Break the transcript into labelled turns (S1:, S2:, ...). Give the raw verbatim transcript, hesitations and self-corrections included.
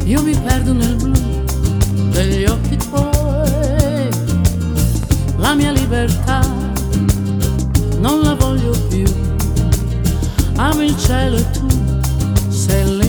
S1: Io mi perdo nel blu degli occhi tuoi, la mia libertà non la voglio più. Amo il cielo e tu sei